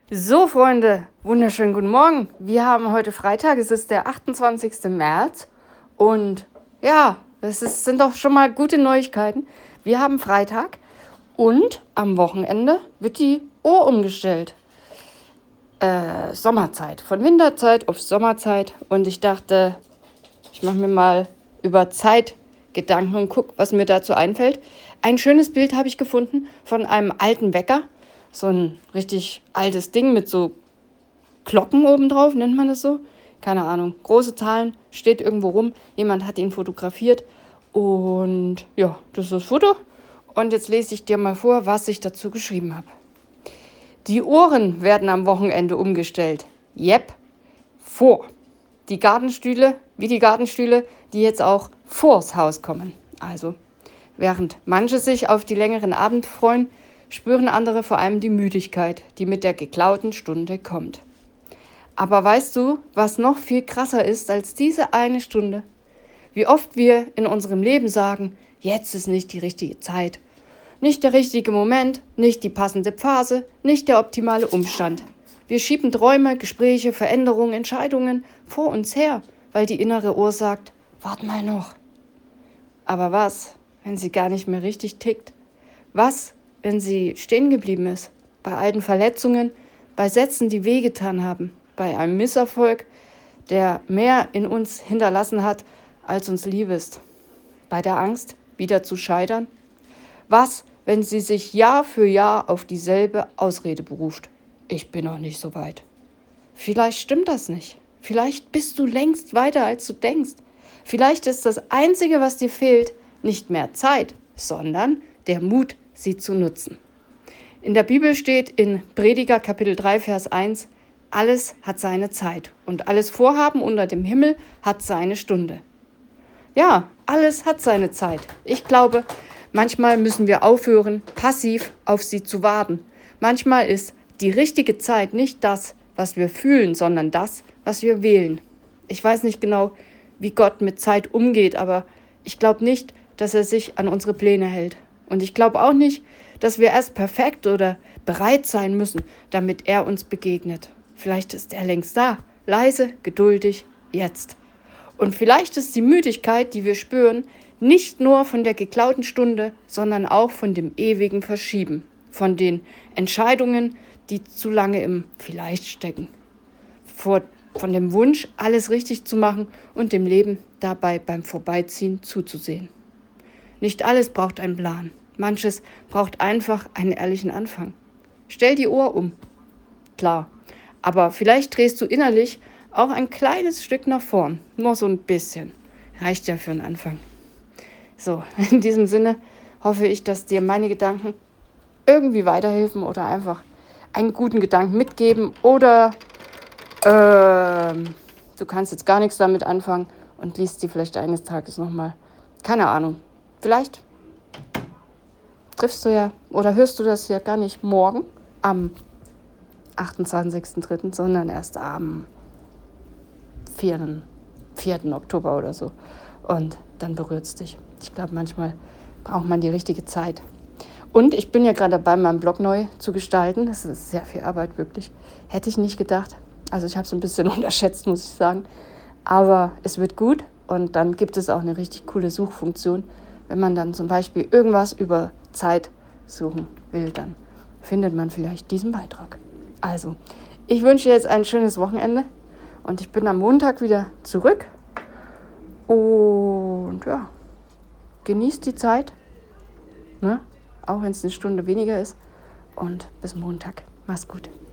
So, Freunde, wunderschönen guten Morgen. Wir haben heute Freitag, es ist der 28. März und ja, sind doch schon mal gute Neuigkeiten. Wir haben Freitag und am Wochenende wird die Uhr umgestellt. Sommerzeit, von Winterzeit auf Sommerzeit und ich dachte, ich mache mir mal über Zeit Gedanken und gucke, was mir dazu einfällt. Ein schönes Bild habe ich gefunden von einem alten Wecker. So ein richtig altes Ding mit so Glocken obendrauf, nennt man das so? Keine Ahnung. Große Zahlen, steht irgendwo rum. Jemand hat ihn fotografiert. Und ja, das ist das Foto. Und jetzt lese ich dir mal vor, was ich dazu geschrieben habe. Die Uhren werden am Wochenende umgestellt. Jep, vor. Die Gartenstühle, wie die Gartenstühle, die jetzt auch vors Haus kommen. Also, während manche sich auf die längeren Abend freuen, spüren andere vor allem die Müdigkeit, die mit der geklauten Stunde kommt. Aber weißt du, was noch viel krasser ist als diese eine Stunde? Wie oft wir in unserem Leben sagen, jetzt ist nicht die richtige Zeit, nicht der richtige Moment, nicht die passende Phase, nicht der optimale Umstand. Wir schieben Träume, Gespräche, Veränderungen, Entscheidungen vor uns her, weil die innere Uhr sagt, wart mal noch. Aber was, wenn sie gar nicht mehr richtig tickt? Was, wenn sie stehen geblieben ist? Bei alten Verletzungen, bei Sätzen, die wehgetan haben, bei einem Misserfolg, der mehr in uns hinterlassen hat, als uns lieb ist. Bei der Angst, wieder zu scheitern? Was, wenn sie sich Jahr für Jahr auf dieselbe Ausrede beruft? Ich bin noch nicht so weit. Vielleicht stimmt das nicht. Vielleicht bist du längst weiter, als du denkst. Vielleicht ist das Einzige, was dir fehlt, nicht mehr Zeit, sondern der Mut, sie zu nutzen. In der Bibel steht in Prediger Kapitel 3, Vers 1, alles hat seine Zeit und alles Vorhaben unter dem Himmel hat seine Stunde. Ja, alles hat seine Zeit. Ich glaube, manchmal müssen wir aufhören, passiv auf sie zu warten. Manchmal ist die richtige Zeit nicht das, was wir fühlen, sondern das, was wir wählen. Ich weiß nicht genau, wie Gott mit Zeit umgeht, aber ich glaube nicht, dass er sich an unsere Pläne hält. Und ich glaube auch nicht, dass wir erst perfekt oder bereit sein müssen, damit er uns begegnet. Vielleicht ist er längst da, leise, geduldig, jetzt. Und vielleicht ist die Müdigkeit, die wir spüren, nicht nur von der geklauten Stunde, sondern auch von dem ewigen Verschieben, von den Entscheidungen, die zu lange im Vielleicht stecken, von dem Wunsch, alles richtig zu machen und dem Leben dabei beim Vorbeiziehen zuzusehen. Nicht alles braucht einen Plan. Manches braucht einfach einen ehrlichen Anfang. Stell die Uhr um. Klar. Aber vielleicht drehst du innerlich auch ein kleines Stück nach vorn. Nur so ein bisschen. Reicht ja für einen Anfang. So, in diesem Sinne hoffe ich, dass dir meine Gedanken irgendwie weiterhelfen oder einfach einen guten Gedanken mitgeben. Oder du kannst jetzt gar nichts damit anfangen und liest sie vielleicht eines Tages nochmal. Keine Ahnung. Vielleicht triffst du ja oder hörst du das ja gar nicht morgen am 28.03., sondern erst am 4. Oktober oder so. Und dann berührt es dich. Ich glaube, manchmal braucht man die richtige Zeit. Und ich bin ja gerade dabei, meinen Blog neu zu gestalten. Das ist sehr viel Arbeit, wirklich. Hätte ich nicht gedacht. Also ich habe es ein bisschen unterschätzt, muss ich sagen. Aber es wird gut und dann gibt es auch eine richtig coole Suchfunktion. Wenn man dann zum Beispiel irgendwas über Zeit suchen will, dann findet man vielleicht diesen Beitrag. Also, ich wünsche dir jetzt ein schönes Wochenende und ich bin am Montag wieder zurück. Und ja, genießt die Zeit, ne? Auch wenn es eine Stunde weniger ist. Und bis Montag. Mach's gut.